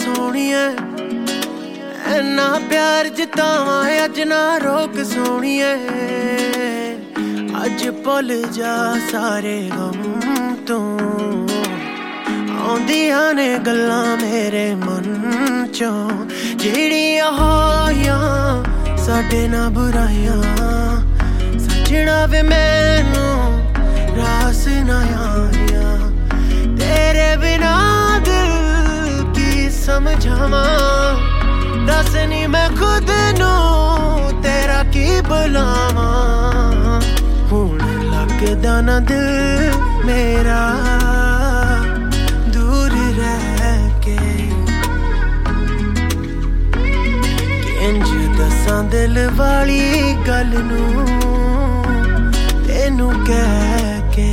सोहणिए इन्ना प्यार जतावां अज ना रोक सोहणिए अज भुल जा सारे गम तू आउंदियां ने गल्लां मेरे मन चों जेड़ियां होइयां साडे ना बुराइयां सजना वे मैनू रास ना आया तेरे बिना दिल की समझावां दस नी मैं खुद नू तेरा की बुलावां हुण लगदा ना दिल मेरा दूर रह के इंज दसां दिल वाली गल नू तेनू कह के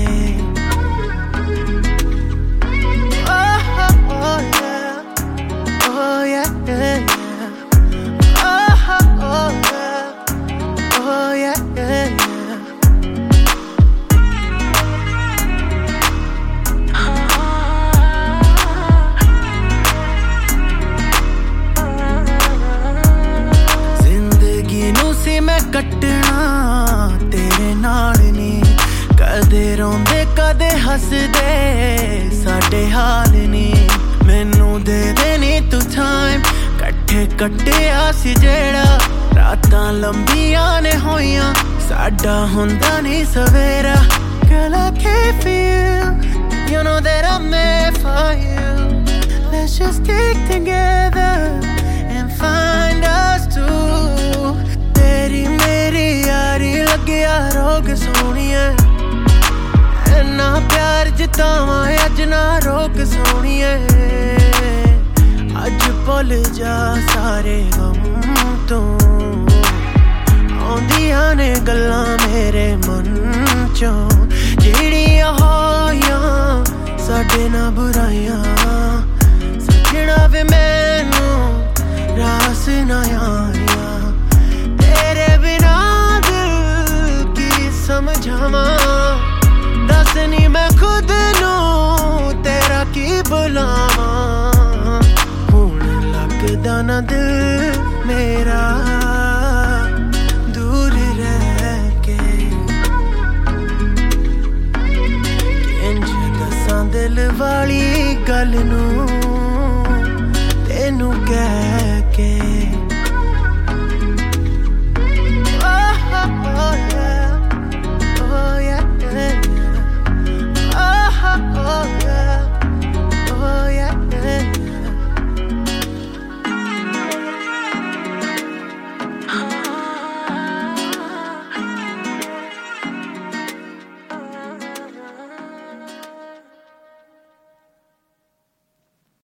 कटना तेरे नाल नी कदे रोंदे कदे हसदे साडे हाल नी मैनू दे देनी तू टाइम कट्ठे कट्टिया सी जेड़ा रातां लंबियां ने होइयां साडा हुंदा नी सवेरा Girl I can't feel You know that I'm made for you Let's just stick together and find us two तेरी मेरी यारी लग्या रोग सोहणिए इन्ना प्यार जतावां अज ना रोक सोहणिए अज भुल जा सारे गम तू आउंदियां ने गल्लां मेरे मन चों जेड़ियां होइयां साडे ना बुराइयां सजना वे मैनू रास ना आया समझावां दस नी मैं खुद नू तेरा की बुलावां हुण लगदा ना दिल मेरा दूर रह के इंज दसां दिल वाली गल नू तेनू कह